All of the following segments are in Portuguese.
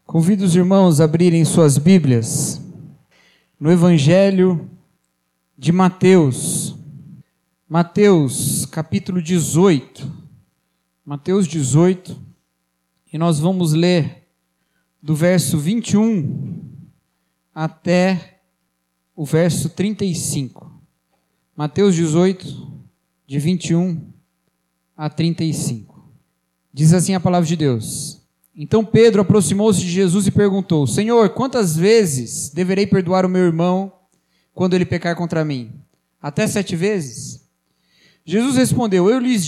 Convido os irmãos a abrirem suas Bíblias no Evangelho de Mateus. Mateus, capítulo 18. Mateus 18. E nós vamos ler do verso 21 até o verso 35. Mateus 18, de 21 a 35. Diz assim a palavra de Deus. Então Pedro aproximou-se de Jesus e perguntou: Senhor, quantas vezes deverei perdoar o meu irmão quando ele pecar contra mim? Até 7 vezes? Jesus respondeu: Eu lhe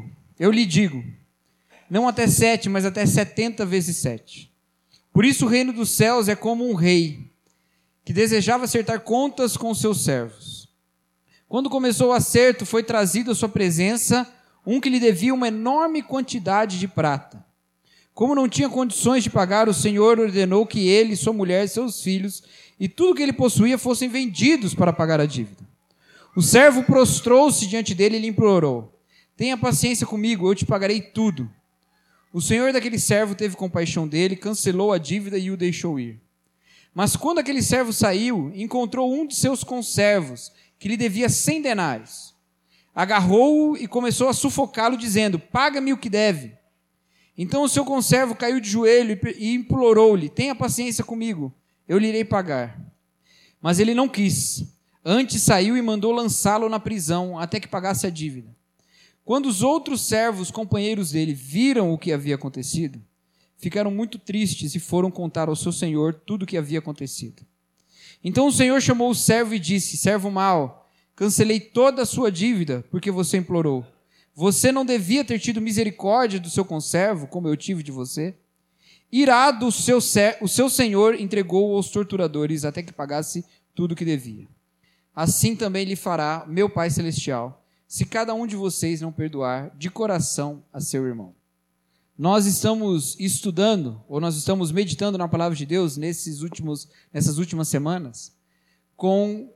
digo, não até 7, mas até 70 vezes 7. Por isso o reino dos céus é como um rei que desejava acertar contas com seus servos. Quando começou o acerto, foi trazido à sua presença um que lhe devia uma enorme quantidade de prata. Como não tinha condições de pagar, o Senhor ordenou que ele, sua mulher, seus filhos e tudo que ele possuía fossem vendidos para pagar a dívida. O servo prostrou-se diante dele e lhe implorou: Tenha paciência comigo, eu te pagarei tudo. O senhor daquele servo teve compaixão dele, cancelou a dívida e o deixou ir. Mas quando aquele servo saiu, encontrou um de seus conservos, que lhe devia 100 denários. Agarrou-o e começou a sufocá-lo, dizendo: Paga-me o que deve. Então o seu conservo caiu de joelho e implorou-lhe: Tenha paciência comigo, eu lhe irei pagar. Mas ele não quis. Antes saiu e mandou lançá-lo na prisão, até que pagasse a dívida. Quando os outros servos, companheiros dele, viram o que havia acontecido, ficaram muito tristes e foram contar ao seu senhor tudo o que havia acontecido. Então o senhor chamou o servo e disse: Servo mau, cancelei toda a sua dívida, porque você implorou. Você não devia ter tido misericórdia do seu conservo, como eu tive de você? Irado, o seu senhor entregou-o aos torturadores até que pagasse tudo o que devia. Assim também lhe fará meu Pai Celestial, se cada um de vocês não perdoar de coração a seu irmão. Nós estamos estudando, ou nós estamos meditando na palavra de Deus nessas últimas semanas, com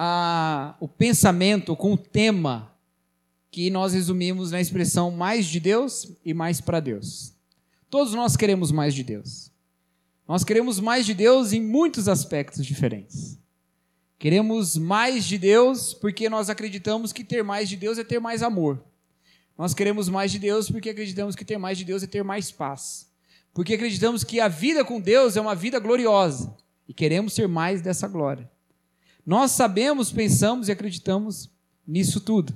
o pensamento, com o tema que nós resumimos na expressão mais de Deus e mais para Deus. Todos nós queremos mais de Deus. Nós queremos mais de Deus em muitos aspectos diferentes. Queremos mais de Deus porque nós acreditamos que ter mais de Deus é ter mais amor. Nós queremos mais de Deus porque acreditamos que ter mais de Deus é ter mais paz. Porque acreditamos que a vida com Deus é uma vida gloriosa e queremos ser mais dessa glória. Nós sabemos, pensamos e acreditamos nisso tudo.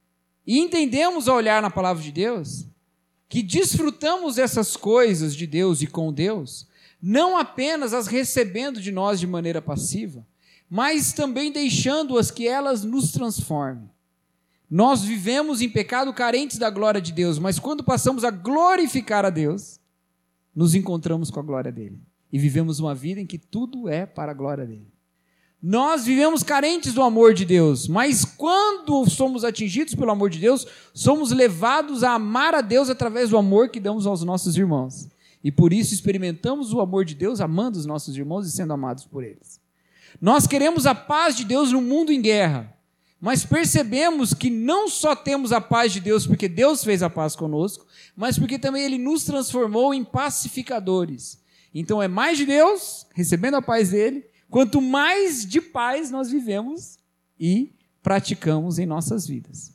E entendemos ao olhar na palavra de Deus que desfrutamos dessas coisas de Deus e com Deus, não apenas as recebendo de nós de maneira passiva, mas também deixando-as que elas nos transformem. Nós vivemos em pecado carentes da glória de Deus, mas quando passamos a glorificar a Deus, nos encontramos com a glória dele. E vivemos uma vida em que tudo é para a glória dele. Nós vivemos carentes do amor de Deus, mas quando somos atingidos pelo amor de Deus, somos levados a amar a Deus através do amor que damos aos nossos irmãos. E por isso experimentamos o amor de Deus amando os nossos irmãos e sendo amados por eles. Nós queremos a paz de Deus no mundo em guerra, mas percebemos que não só temos a paz de Deus porque Deus fez a paz conosco, mas porque também Ele nos transformou em pacificadores. Então é mais de Deus, recebendo a paz dele, quanto mais de paz nós vivemos e praticamos em nossas vidas.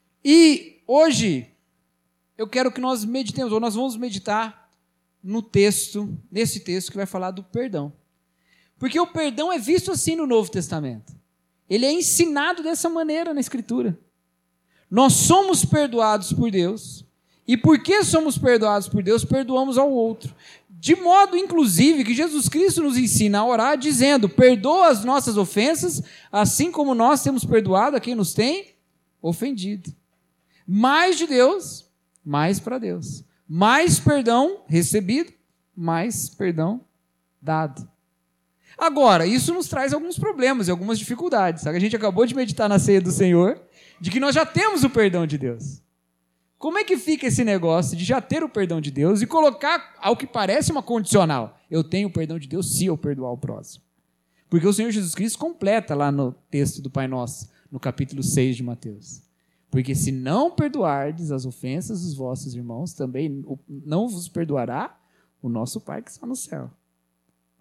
E hoje eu quero que nós meditemos, ou nós vamos meditar nesse texto que vai falar do perdão. Porque o perdão é visto assim no Novo Testamento. Ele é ensinado dessa maneira na Escritura. Nós somos perdoados por Deus, e porque somos perdoados por Deus, perdoamos ao outro. De modo, inclusive, que Jesus Cristo nos ensina a orar dizendo: perdoa as nossas ofensas, assim como nós temos perdoado a quem nos tem ofendido. Mais de Deus, mais para Deus. Mais perdão recebido, mais perdão dado. Agora, isso nos traz alguns problemas e algumas dificuldades. A gente acabou de meditar na ceia do Senhor, de que nós já temos o perdão de Deus. Como é que fica esse negócio de já ter o perdão de Deus e colocar, ao que parece, uma condicional? Eu tenho o perdão de Deus se eu perdoar o próximo. Porque o Senhor Jesus Cristo completa lá no texto do Pai Nosso, no capítulo 6 de Mateus. Porque se não perdoardes as ofensas dos vossos irmãos, também não vos perdoará o nosso Pai que está no céu.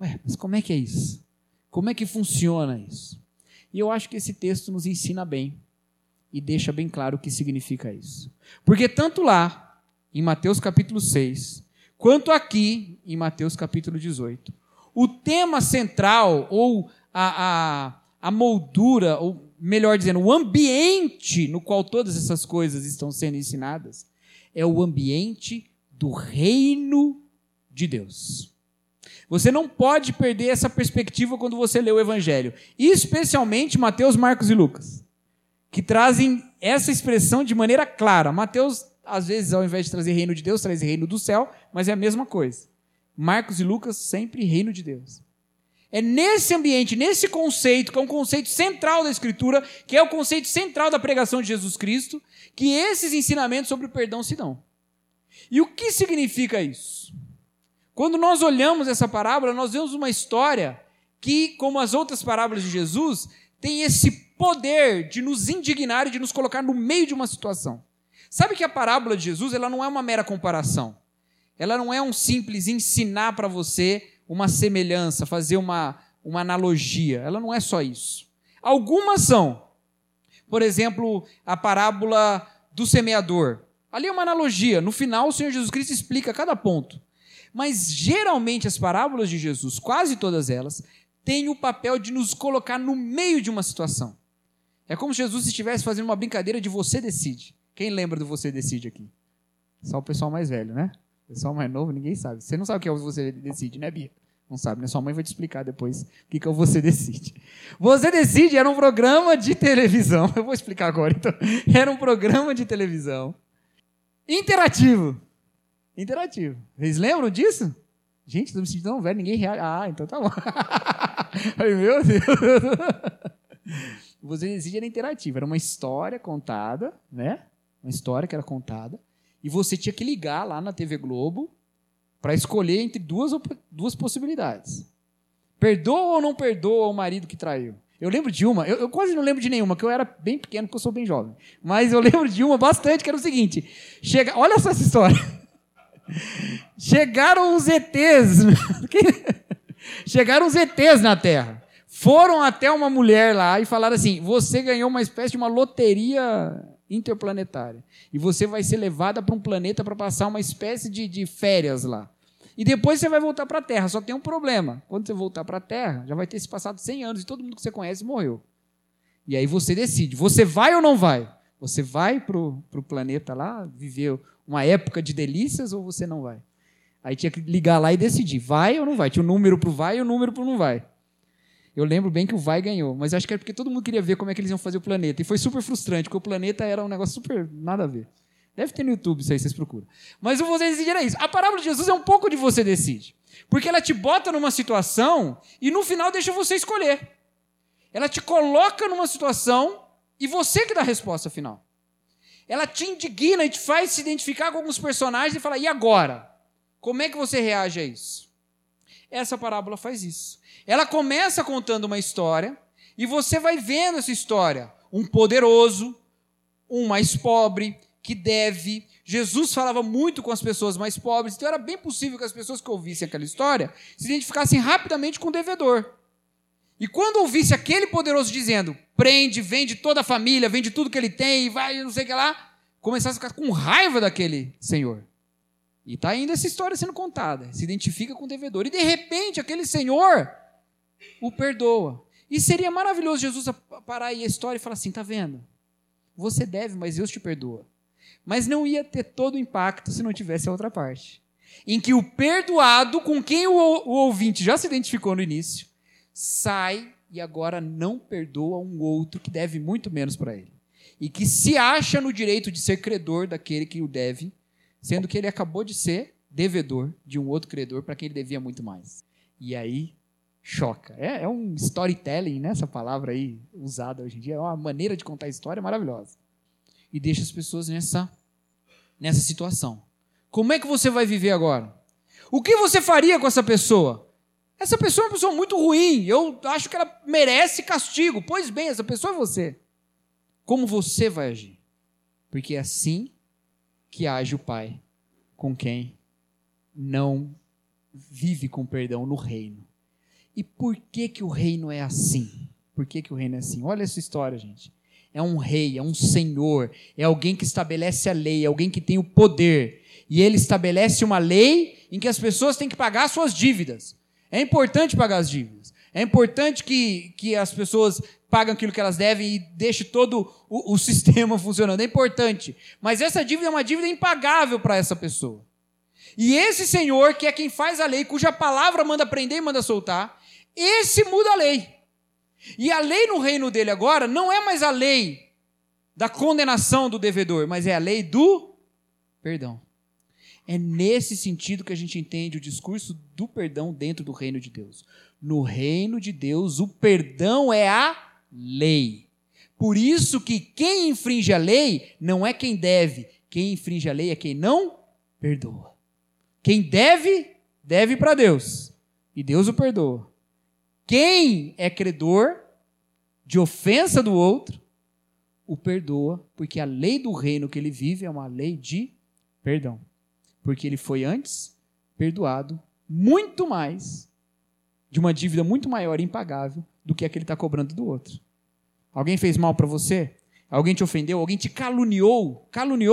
Mas como é que é isso? Como é que funciona isso? E eu acho que esse texto nos ensina bem e deixa bem claro o que significa isso. Porque tanto lá, em Mateus capítulo 6, quanto aqui, em Mateus capítulo 18, o tema central, ou a moldura, ou melhor dizendo, o ambiente no qual todas essas coisas estão sendo ensinadas, é o ambiente do reino de Deus. Você não pode perder essa perspectiva quando você lê o Evangelho, especialmente Mateus, Marcos e Lucas, que trazem essa expressão de maneira clara. Mateus, às vezes, ao invés de trazer reino de Deus, traz reino do céu, mas é a mesma coisa. Marcos e Lucas, sempre reino de Deus. É nesse ambiente, nesse conceito, que é um conceito central da Escritura, que é o conceito central da pregação de Jesus Cristo, que esses ensinamentos sobre o perdão se dão. E o que significa isso? Quando nós olhamos essa parábola, nós vemos uma história que, como as outras parábolas de Jesus, tem esse poder de nos indignar e de nos colocar no meio de uma situação. Sabe que a parábola de Jesus, ela não é uma mera comparação. Ela não é um simples ensinar para você uma semelhança, fazer uma analogia. Ela não é só isso. Algumas são. Por exemplo, a parábola do semeador. Ali é uma analogia. No final, o Senhor Jesus Cristo explica cada ponto. Mas, geralmente, as parábolas de Jesus, quase todas elas, têm o papel de nos colocar no meio de uma situação. É como se Jesus estivesse fazendo uma brincadeira de você decide. Quem lembra do você decide aqui? Só o pessoal mais velho, né? O pessoal mais novo, ninguém sabe. Você não sabe o que é o você decide, né, Bia? Não sabe, né? Sua mãe vai te explicar depois o que é o Você Decide. Você Decide era um programa de televisão. Eu vou explicar agora, então. Era um programa de televisão interativo. Vocês lembram disso? Gente, estou me sentindo tão velho, ninguém reage. Ah, então tá bom. Ai, meu Deus. Você Decide era interativo. Era uma história contada, né? Uma história que era contada. E você tinha que ligar lá na TV Globo para escolher entre duas possibilidades. Perdoa ou não perdoa o marido que traiu? Eu lembro de uma, eu quase não lembro de nenhuma, porque eu era bem pequeno, porque eu sou bem jovem. Mas eu lembro de uma bastante, que era o seguinte. Olha só essa história. Chegaram os ETs. Chegaram os ETs na Terra. Foram até uma mulher lá e falaram assim, você ganhou uma espécie de uma loteria interplanetária. E você vai ser levada para um planeta para passar uma espécie de férias lá. E depois você vai voltar para a Terra. Só tem um problema. Quando você voltar para a Terra, já vai ter se passado 100 anos e todo mundo que você conhece morreu. E aí você decide. Você vai ou não vai? Você vai para o planeta lá, viver uma época de delícias, ou você não vai? Aí tinha que ligar lá e decidir. Vai ou não vai? Tinha um número para o vai e um número para o não vai. Eu lembro bem que o vai ganhou, mas acho que era porque todo mundo queria ver como é que eles iam fazer o planeta. E foi super frustrante, porque o planeta era um negócio super nada a ver. Deve ter no YouTube isso aí, vocês procuram. Mas o Você Decide era isso. A parábola de Jesus é um pouco de Você Decide. Porque ela te bota numa situação e no final deixa você escolher. Ela te coloca numa situação e você que dá a resposta final. Ela te indigna e te faz se identificar com alguns personagens e falar, e agora? Como é que você reage a isso? Essa parábola faz isso. Ela começa contando uma história e você vai vendo essa história. Um poderoso, um mais pobre, que deve. Jesus falava muito com as pessoas mais pobres, então era bem possível que as pessoas que ouvissem aquela história se identificassem rapidamente com o devedor. E quando ouvisse aquele poderoso dizendo, prende, vende toda a família, vende tudo que ele tem, e vai, não sei o que lá, começasse a ficar com raiva daquele senhor. E está ainda essa história sendo contada. Se identifica com o devedor. E de repente aquele senhor o perdoa. E seria maravilhoso Jesus parar aí a história e falar assim, tá vendo? Você deve, mas Deus te perdoa. Mas não ia ter todo o impacto se não tivesse a outra parte. Em que o perdoado, com quem o ouvinte já se identificou no início, sai e agora não perdoa um outro que deve muito menos para ele. E que se acha no direito de ser credor daquele que o deve, sendo que ele acabou de ser devedor de um outro credor para quem ele devia muito mais. E aí choca. É um storytelling, né, essa palavra aí usada hoje em dia. É uma maneira de contar história maravilhosa. E deixa as pessoas nessa situação. Como é que você vai viver agora? O que você faria com essa pessoa? Essa pessoa é uma pessoa muito ruim. Eu acho que ela merece castigo. Pois bem, essa pessoa é você. Como você vai agir? Porque é assim que age o Pai com quem não vive com perdão no reino. E por que que o reino é assim? Por que que o reino é assim? Olha essa história, gente. É um rei, é um senhor, é alguém que estabelece a lei, é alguém que tem o poder. E ele estabelece uma lei em que as pessoas têm que pagar suas dívidas. É importante pagar as dívidas. É importante que as pessoas paguem aquilo que elas devem e deixe todo o sistema funcionando. É importante. Mas essa dívida é uma dívida impagável para essa pessoa. E esse senhor, que é quem faz a lei, cuja palavra manda prender e manda soltar, esse muda a lei. E a lei no reino dele agora não é mais a lei da condenação do devedor, mas é a lei do perdão. É nesse sentido que a gente entende o discurso do perdão dentro do reino de Deus. No reino de Deus, o perdão é a lei. Por isso que quem infringe a lei não é quem deve. Quem infringe a lei é quem não perdoa. Quem deve, deve para Deus. E Deus o perdoa. Quem é credor de ofensa do outro, o perdoa, porque a lei do reino que ele vive é uma lei de perdão. Porque ele foi antes perdoado muito mais, de uma dívida muito maior e impagável do que a que ele está cobrando do outro. Alguém fez mal para você? Alguém te ofendeu? Alguém te caluniou?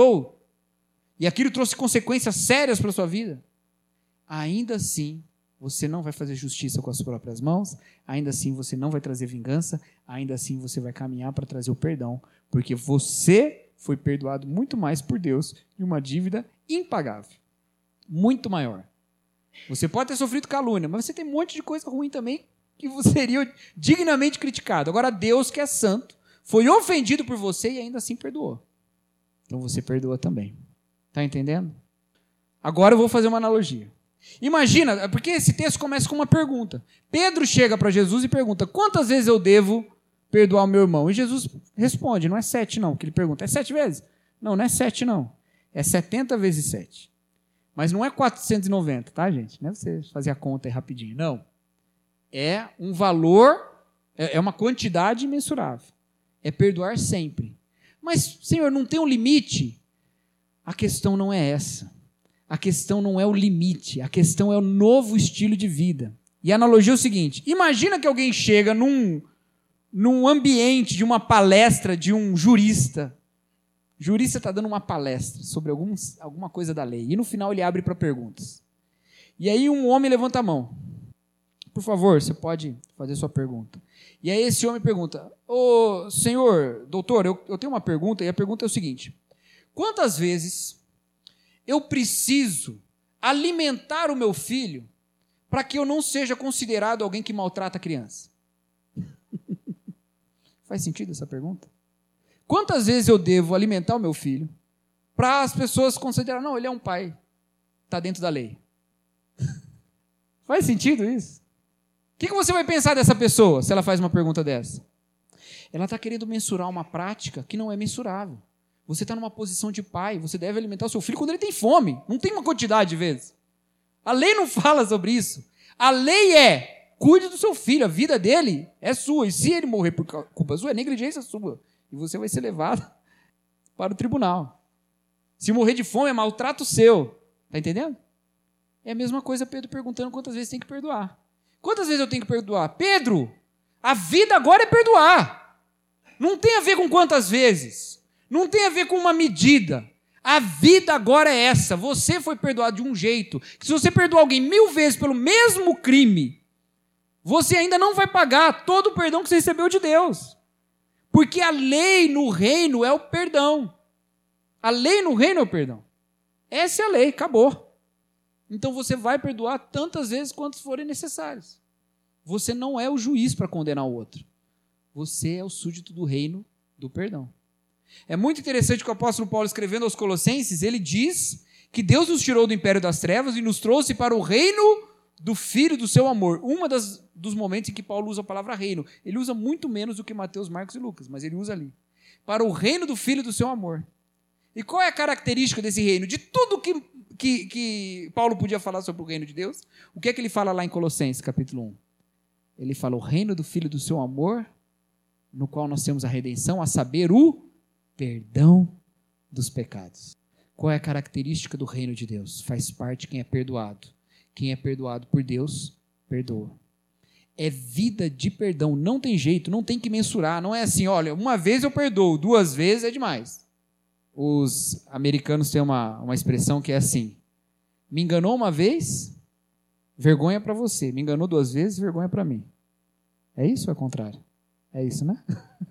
E aquilo trouxe consequências sérias para a sua vida? Ainda assim, você não vai fazer justiça com as próprias mãos, ainda assim você não vai trazer vingança, ainda assim você vai caminhar para trazer o perdão, porque você foi perdoado muito mais por Deus de uma dívida impagável, muito maior. Você pode ter sofrido calúnia, mas você tem um monte de coisa ruim também que você seria dignamente criticado. Agora Deus, que é santo, foi ofendido por você e ainda assim perdoou. Então você perdoa também. Está entendendo? Agora eu vou fazer uma analogia. Imagina, porque esse texto começa com uma pergunta. Pedro chega para Jesus e pergunta: quantas vezes eu devo perdoar o meu irmão? E Jesus responde: não é 7 não, que ele pergunta. É 7 vezes? Não, não é 7 não. É 70 vezes 7. Mas não é 490, tá, gente? Não é você fazer a conta aí rapidinho. Não. É um valor, é uma quantidade imensurável. É perdoar sempre. Mas, Senhor, não tem um limite? A questão não é essa. A questão não é o limite, a questão é o novo estilo de vida. E a analogia é o seguinte: imagina que alguém chega num ambiente de uma palestra de um jurista. O jurista está dando uma palestra sobre alguma coisa da lei. E no final ele abre para perguntas. E aí um homem levanta a mão. Por favor, você pode fazer sua pergunta. E aí esse homem pergunta: ô senhor, doutor, eu tenho uma pergunta, e a pergunta é o seguinte: quantas vezes eu preciso alimentar o meu filho para que eu não seja considerado alguém que maltrata a criança? Faz sentido essa pergunta? Quantas vezes eu devo alimentar o meu filho para as pessoas considerarem, não, ele é um pai, está dentro da lei? Faz sentido isso? O que você vai pensar dessa pessoa se ela faz uma pergunta dessa? Ela está querendo mensurar uma prática que não é mensurável. Você está numa posição de pai, você deve alimentar o seu filho quando ele tem fome. Não tem uma quantidade de vezes. A lei não fala sobre isso. A lei é: cuide do seu filho, a vida dele é sua. E se ele morrer por culpa sua, é negligência sua. E você vai ser levado para o tribunal. Se morrer de fome, é maltrato seu. Está entendendo? É a mesma coisa Pedro perguntando quantas vezes tem que perdoar. Quantas vezes eu tenho que perdoar? Pedro, a vida agora é perdoar. Não tem a ver com quantas vezes. Não tem a ver com uma medida. A vida agora é essa. Você foi perdoado de um jeito que, se você perdoar alguém 1000 vezes pelo mesmo crime, você ainda não vai pagar todo o perdão que você recebeu de Deus. Porque a lei no reino é o perdão. A lei no reino é o perdão. Essa é a lei, acabou. Então você vai perdoar tantas vezes quantas forem necessárias. Você não é o juiz para condenar o outro. Você é o súdito do reino do perdão. É muito interessante que o apóstolo Paulo, escrevendo aos Colossenses, ele diz que Deus nos tirou do império das trevas e nos trouxe para o reino do Filho do seu amor. Dos momentos em que Paulo usa a palavra reino. Ele usa muito menos do que Mateus, Marcos e Lucas, mas ele usa ali. Para o reino do Filho do seu amor. E qual é a característica desse reino? De tudo que Paulo podia falar sobre o reino de Deus, o que é que ele fala lá em Colossenses, capítulo 1? Ele fala: o reino do Filho do seu amor, no qual nós temos a redenção, a saber, o perdão dos pecados. Qual é a característica do reino de Deus? Faz parte quem é perdoado. Quem é perdoado por Deus, perdoa. é vida de perdão. Não tem jeito, não tem que mensurar. Não é assim, olha, uma vez eu perdoo, 2 vezes é demais. Os americanos têm uma expressão que é assim: me enganou uma vez, vergonha para você. Me enganou 2 vezes, vergonha para mim. É isso ou é o contrário? É isso, né?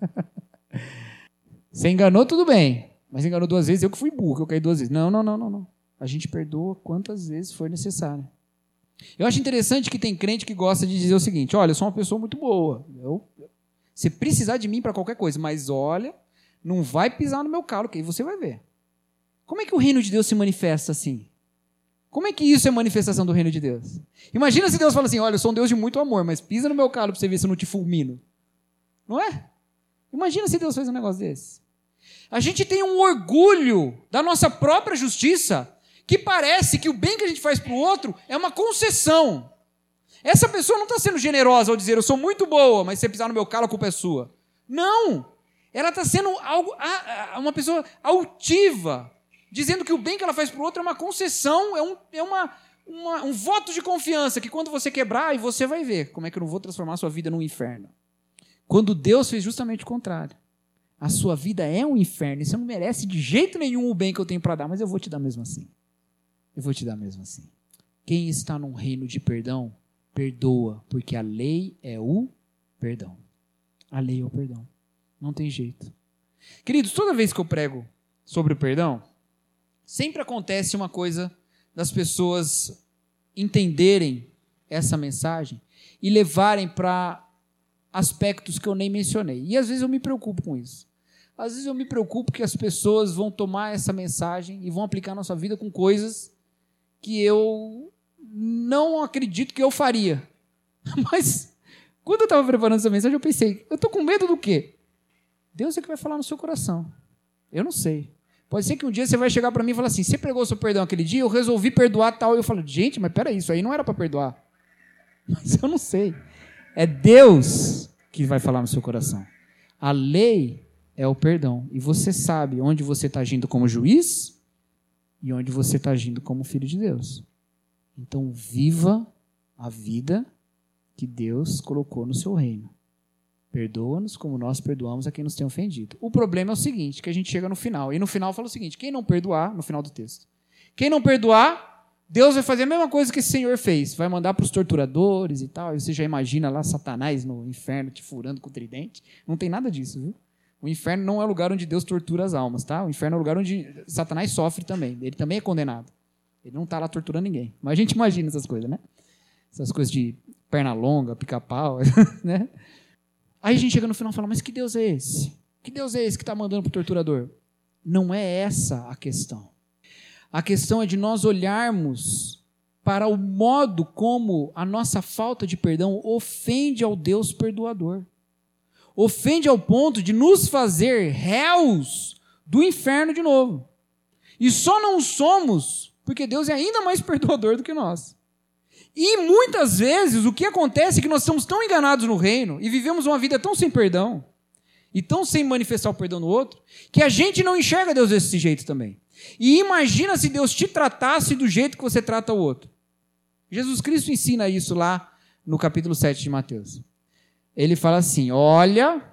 Você enganou, tudo bem. Mas enganou 2 vezes, eu que fui burro, eu caí 2 vezes. Não. A gente perdoa quantas vezes for necessário. Eu acho interessante que tem crente que gosta de dizer o seguinte: olha, eu sou uma pessoa muito boa. Se precisar de mim para qualquer coisa, mas olha, não vai pisar no meu calo, que aí você vai ver. Como é que o reino de Deus se manifesta assim? Como é que isso é manifestação do reino de Deus? Imagina se Deus fala assim: olha, eu sou um Deus de muito amor, mas pisa no meu calo para você ver se eu não te fulmino. Não é? Imagina se Deus fez um negócio desse. A gente tem um orgulho da nossa própria justiça, que parece que o bem que a gente faz para o outro é uma concessão. Essa pessoa não está sendo generosa ao dizer, eu sou muito boa, mas se você pisar no meu calo, a culpa é sua. Não! Ela está sendo uma pessoa altiva, dizendo que o bem que ela faz para o outro é uma concessão, um voto de confiança, que quando você quebrar, você vai ver como é que eu não vou transformar a sua vida num inferno. Quando Deus fez justamente o contrário. A sua vida é um inferno, e você não merece de jeito nenhum o bem que eu tenho para dar, mas eu vou te dar mesmo assim. Eu vou te dar mesmo assim. Quem está num reino de perdão, perdoa, porque a lei é o perdão. A lei é o perdão. Não tem jeito. Queridos, toda vez que eu prego sobre o perdão, sempre acontece uma coisa das pessoas entenderem essa mensagem e levarem para aspectos que eu nem mencionei. E às vezes eu me preocupo com isso. Às vezes eu me preocupo que as pessoas vão tomar essa mensagem e vão aplicar na sua vida com coisas que eu não acredito que eu faria. Mas, quando eu estava preparando essa mensagem, eu pensei, eu estou com medo do quê? Deus é que vai falar no seu coração. Eu não sei. Pode ser que um dia você vai chegar para mim e falar assim, você pregou o seu perdão aquele dia, eu resolvi perdoar tal. E eu falo, gente, mas peraí, isso aí não era para perdoar. Mas eu não sei. É Deus que vai falar no seu coração. A lei é o perdão. E você sabe onde você está agindo como juiz e onde você está agindo como filho de Deus. Então, viva a vida que Deus colocou no seu reino. Perdoa-nos como nós perdoamos a quem nos tem ofendido. O problema é o seguinte, que a gente chega no final. E no final fala o seguinte, quem não perdoar, no final do texto, quem não perdoar, Deus vai fazer a mesma coisa que esse Senhor fez. Vai mandar para os torturadores e tal. E você já imagina lá Satanás no inferno te furando com o tridente. Não tem nada disso, viu? O inferno não é o lugar onde Deus tortura as almas, tá? O inferno é o lugar onde Satanás sofre também. Ele também é condenado. Ele não está lá torturando ninguém. Mas a gente imagina essas coisas, né? Essas coisas de perna longa, pica-pau, né? Aí a gente chega no final e fala, mas que Deus é esse? Que Deus é esse que está mandando para o torturador? Não é essa a questão. A questão é de nós olharmos para o modo como a nossa falta de perdão ofende ao Deus perdoador. Ofende ao ponto de nos fazer réus do inferno de novo. E só não somos porque Deus é ainda mais perdoador do que nós. E muitas vezes o que acontece é que nós estamos tão enganados no reino e vivemos uma vida tão sem perdão e tão sem manifestar o perdão no outro, que a gente não enxerga Deus desse jeito também. E imagina se Deus te tratasse do jeito que você trata o outro. Jesus Cristo ensina isso lá no capítulo 7 de Mateus. Ele fala assim, olha,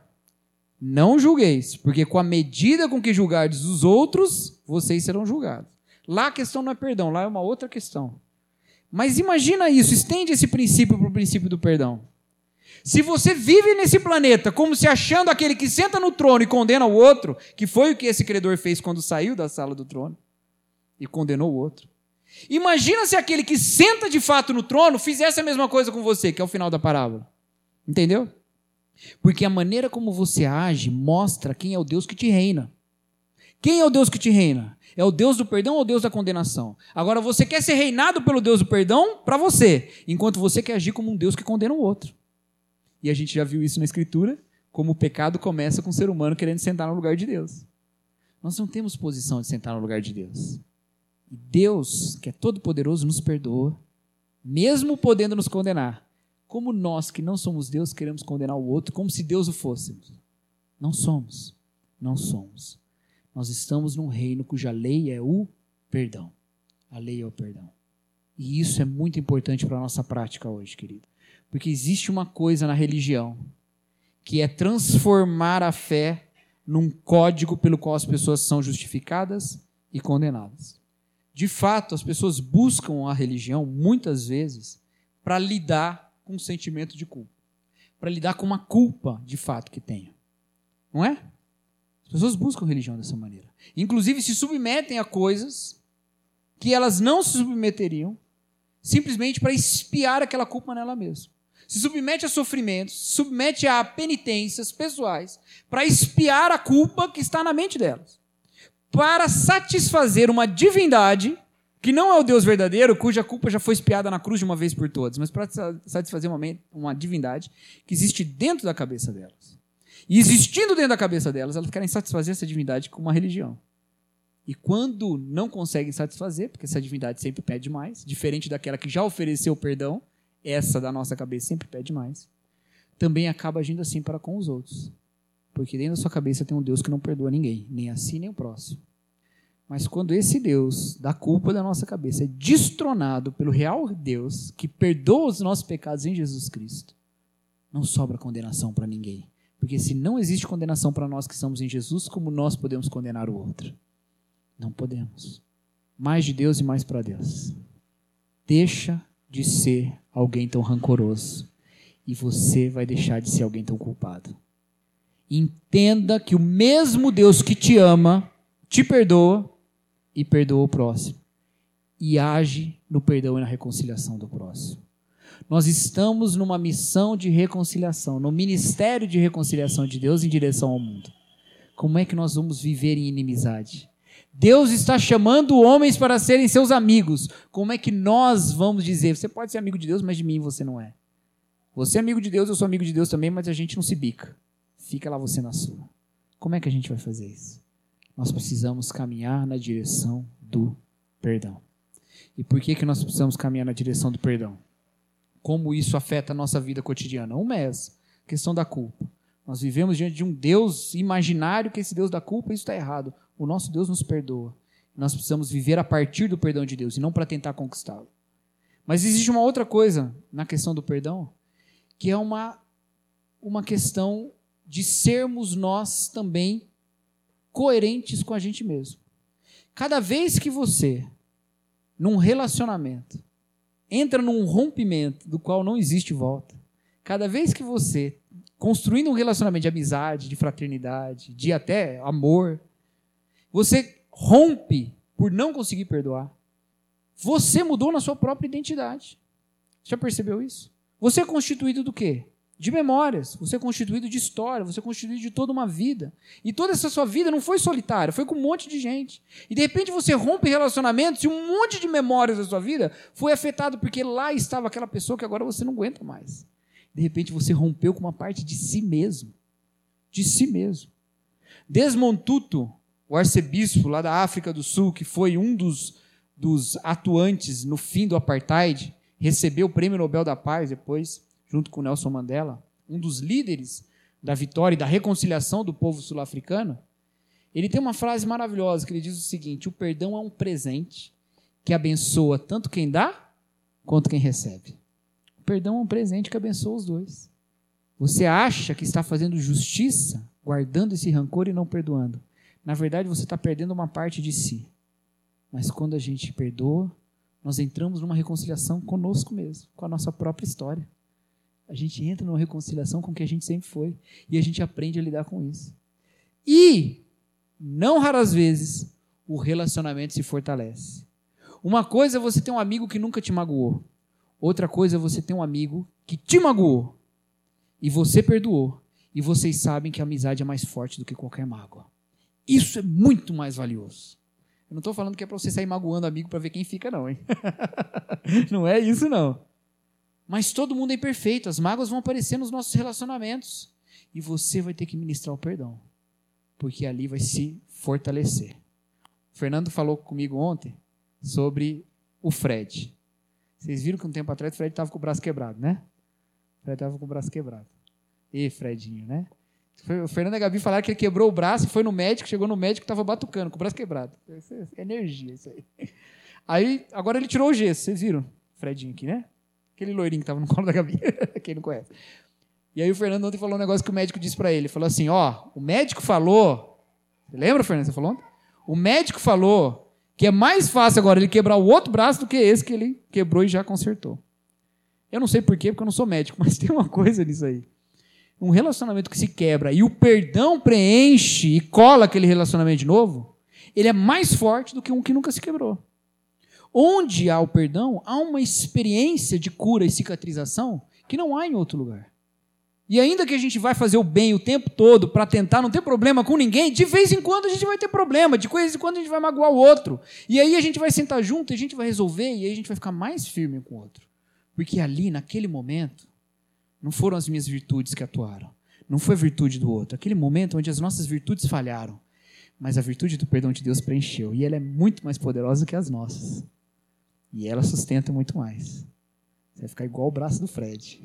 não julgueis, porque com a medida com que julgardes os outros, vocês serão julgados. Lá a questão não é perdão, lá é uma outra questão. Mas imagina isso, estende esse princípio para o princípio do perdão. Se você vive nesse planeta como se achando aquele que senta no trono e condena o outro, que foi o que esse credor fez quando saiu da sala do trono e condenou o outro. Imagina se aquele que senta de fato no trono fizesse a mesma coisa com você, que é o final da parábola. Entendeu? Porque a maneira como você age mostra quem é o Deus que te reina. Quem é o Deus que te reina? É o Deus do perdão ou o Deus da condenação? Agora, você quer ser reinado pelo Deus do perdão para você, enquanto você quer agir como um Deus que condena o outro. E a gente já viu isso na Escritura, como o pecado começa com o ser humano querendo sentar no lugar de Deus. Nós não temos posição de sentar no lugar de Deus. E Deus, que é todo-poderoso, nos perdoa, mesmo podendo nos condenar. Como nós, que não somos Deus, queremos condenar o outro, como se Deus o fôssemos. Não somos. Não somos. Nós estamos num reino cuja lei é o perdão. A lei é o perdão. E isso é muito importante para a nossa prática hoje, querido. Porque existe uma coisa na religião, que é transformar a fé num código pelo qual as pessoas são justificadas e condenadas. De fato, as pessoas buscam a religião, muitas vezes, para lidar com um sentimento de culpa. Para lidar com uma culpa, de fato, que tenham. Não é? As pessoas buscam religião dessa maneira. Inclusive, se submetem a coisas que elas não se submeteriam, simplesmente para expiar aquela culpa nela mesma. Se submete a sofrimentos, se submete a penitências pessoais, para expiar a culpa que está na mente delas. Para satisfazer uma divindade, que não é o Deus verdadeiro, cuja culpa já foi expiada na cruz de uma vez por todas, mas para satisfazer uma divindade que existe dentro da cabeça delas. E existindo dentro da cabeça delas, elas querem satisfazer essa divindade com uma religião. E quando não conseguem satisfazer, porque essa divindade sempre pede mais, diferente daquela que já ofereceu perdão, essa da nossa cabeça sempre pede mais, também acaba agindo assim para com os outros. Porque dentro da sua cabeça tem um Deus que não perdoa ninguém, nem a si, nem o próximo. Mas quando esse Deus da culpa da nossa cabeça é destronado pelo real Deus, que perdoa os nossos pecados em Jesus Cristo, não sobra condenação para ninguém. Porque se não existe condenação para nós que estamos em Jesus, como nós podemos condenar o outro? Não podemos. Mais de Deus e mais para Deus. Deixa de ser alguém tão rancoroso e você vai deixar de ser alguém tão culpado. Entenda que o mesmo Deus que te ama, te perdoa e perdoa o próximo. E age no perdão e na reconciliação do próximo. Nós estamos numa missão de reconciliação, no ministério de reconciliação de Deus em direção ao mundo. Como é que nós vamos viver em inimizade? Deus está chamando homens para serem seus amigos. Como é que nós vamos dizer? Você pode ser amigo de Deus, mas de mim você não é. Você é amigo de Deus, eu sou amigo de Deus também, mas a gente não se bica. Fica lá você na sua. Como é que a gente vai fazer isso? Nós precisamos caminhar na direção do perdão. E por que nós precisamos caminhar na direção do perdão? Como isso afeta a nossa vida cotidiana? Uma é essa, questão da culpa. Nós vivemos diante de um Deus imaginário, que esse Deus da culpa, isso está errado. O nosso Deus nos perdoa. Nós precisamos viver a partir do perdão de Deus e não para tentar conquistá-lo. Mas existe uma outra coisa na questão do perdão, que é uma questão de sermos nós também coerentes com a gente mesmo. Cada vez que você, num relacionamento, entra num rompimento do qual não existe volta, cada vez que você, construindo um relacionamento de amizade, de fraternidade, de até amor, você rompe por não conseguir perdoar, você mudou na sua própria identidade. Já percebeu isso? Você é constituído do quê? De memórias, você é constituído de história, você é constituído de toda uma vida. E toda essa sua vida não foi solitária, foi com um monte de gente. E de repente você rompe relacionamentos e um monte de memórias da sua vida foi afetado porque lá estava aquela pessoa que agora você não aguenta mais. De repente você rompeu com uma parte de si mesmo. De si mesmo. Desmond Tutu, o arcebispo lá da África do Sul, que foi um dos atuantes no fim do apartheid, recebeu o Prêmio Nobel da Paz depois, junto com Nelson Mandela, um dos líderes da vitória e da reconciliação do povo sul-africano. Ele tem uma frase maravilhosa que ele diz o seguinte: o perdão é um presente que abençoa tanto quem dá quanto quem recebe. O perdão é um presente que abençoa os dois. Você acha que está fazendo justiça guardando esse rancor e não perdoando. Na verdade, você está perdendo uma parte de si. Mas quando a gente perdoa, nós entramos numa reconciliação conosco mesmo, com a nossa própria história. A gente entra numa reconciliação com o que a gente sempre foi. E a gente aprende a lidar com isso. E, não raras vezes, o relacionamento se fortalece. Uma coisa é você ter um amigo que nunca te magoou. Outra coisa é você ter um amigo que te magoou. E você perdoou. E vocês sabem que a amizade é mais forte do que qualquer mágoa. Isso é muito mais valioso. Eu não estou falando que é para você sair magoando amigo para ver quem fica, não, hein? Não é isso, não. Mas todo mundo é imperfeito, as mágoas vão aparecer nos nossos relacionamentos. E você vai ter que ministrar o perdão, porque ali vai se fortalecer. O Fernando falou comigo ontem sobre o Fred. Vocês viram que um tempo atrás o Fred estava com o braço quebrado, né? O Fred estava com o braço quebrado. E Fredinho, né? O Fernando e a Gabi falaram que ele quebrou o braço e foi no médico, chegou no médico e estava batucando, com o braço quebrado. É energia isso aí. Aí, agora ele tirou o gesso, vocês viram? Fredinho aqui, né? Aquele loirinho que estava no colo da Gabi, quem não conhece. E aí o Fernando ontem falou um negócio que o médico disse para ele. Ele falou assim, o médico falou... Você lembra, Fernando, você falou ontem? O médico falou que é mais fácil agora ele quebrar o outro braço do que esse que ele quebrou e já consertou. Eu não sei por quê, porque eu não sou médico, mas tem uma coisa nisso aí. Um relacionamento que se quebra e o perdão preenche e cola aquele relacionamento de novo, ele é mais forte do que um que nunca se quebrou. Onde há o perdão, há uma experiência de cura e cicatrização que não há em outro lugar. E ainda que a gente vai fazer o bem o tempo todo para tentar não ter problema com ninguém, de vez em quando a gente vai ter problema, de vez em quando a gente vai magoar o outro. E aí a gente vai sentar junto, e a gente vai resolver, e aí a gente vai ficar mais firme com o outro. Porque ali, naquele momento, não foram as minhas virtudes que atuaram. Não foi a virtude do outro. Aquele momento onde as nossas virtudes falharam. Mas a virtude do perdão de Deus preencheu. E ela é muito mais poderosa que as nossas. E ela sustenta muito mais. Você vai ficar igual o braço do Fred.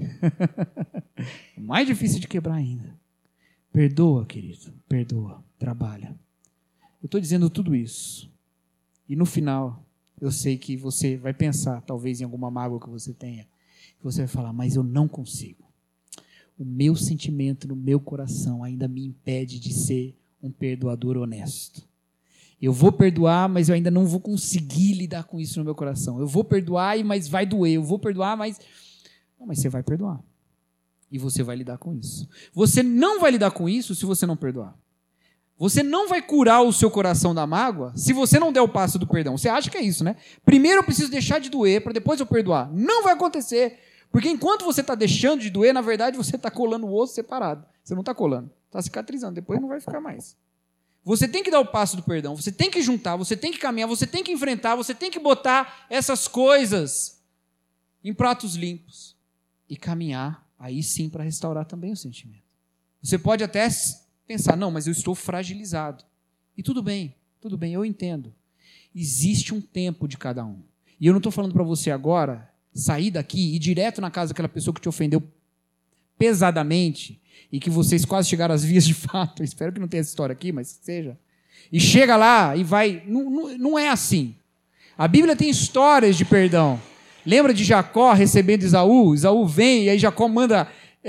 Mais difícil de quebrar ainda. Perdoa, querido. Perdoa. Trabalha. Eu estou dizendo tudo isso. E no final, eu sei que você vai pensar, talvez em alguma mágoa que você tenha. Que você vai falar, mas eu não consigo. O meu sentimento no meu coração ainda me impede de ser um perdoador honesto. Eu vou perdoar, mas eu ainda não vou conseguir lidar com isso no meu coração. Eu vou perdoar, mas vai doer. Eu vou perdoar, mas... Não, mas você vai perdoar. E você vai lidar com isso. Você não vai lidar com isso se você não perdoar. Você não vai curar o seu coração da mágoa se você não der o passo do perdão. Você acha que é isso, né? Primeiro eu preciso deixar de doer para depois eu perdoar. Não vai acontecer. Porque enquanto você está deixando de doer, na verdade você está colando o osso separado. Você não está colando. Está cicatrizando. Depois não vai ficar mais. Você tem que dar o passo do perdão, você tem que juntar, você tem que caminhar, você tem que enfrentar, você tem que botar essas coisas em pratos limpos e caminhar, aí sim, para restaurar também o sentimento. Você pode até pensar, não, mas eu estou fragilizado. E tudo bem, eu entendo. Existe um tempo de cada um. E eu não estou falando para você agora sair daqui e ir direto na casa daquela pessoa que te ofendeu pesadamente e que vocês quase chegaram às vias de fato. Eu espero que não tenha essa história aqui, mas seja. E chega lá e vai... Não é assim. A Bíblia tem histórias de perdão. Lembra de Jacó recebendo Esaú? Esaú vem e aí Jacó manda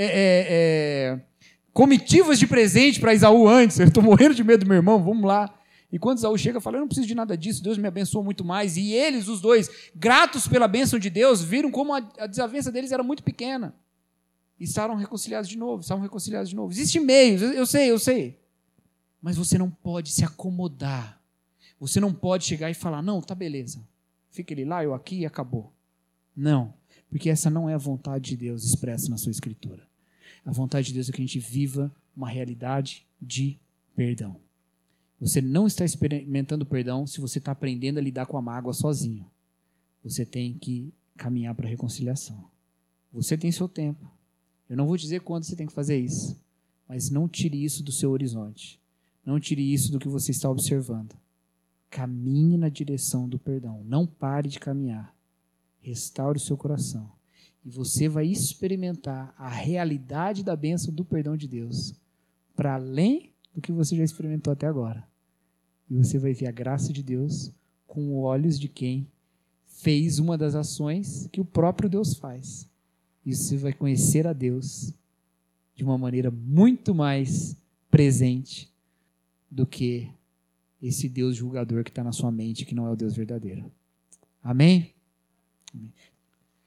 comitivas de presente para Esaú antes. Eu estou morrendo de medo do meu irmão, vamos lá. E quando Esaú chega, fala, eu não preciso de nada disso, Deus me abençoou muito mais. E eles, os dois, gratos pela bênção de Deus, viram como a desavença deles era muito pequena. E estavam reconciliados de novo. Existem meios, eu sei. Mas você não pode se acomodar. Você não pode chegar e falar, não, tá beleza. Fica ele lá, eu aqui e acabou. Não, porque essa não é a vontade de Deus expressa na sua Escritura. A vontade de Deus é que a gente viva uma realidade de perdão. Você não está experimentando perdão se você está aprendendo a lidar com a mágoa sozinho. Você tem que caminhar para a reconciliação. Você tem seu tempo. Eu não vou dizer quando você tem que fazer isso, mas não tire isso do seu horizonte. Não tire isso do que você está observando. Caminhe na direção do perdão. Não pare de caminhar. Restaure o seu coração. E você vai experimentar a realidade da bênção do perdão de Deus, para além do que você já experimentou até agora. E você vai ver a graça de Deus com olhos de quem fez uma das ações que o próprio Deus faz. E você vai conhecer a Deus de uma maneira muito mais presente do que esse Deus julgador que está na sua mente, que não é o Deus verdadeiro. Amém?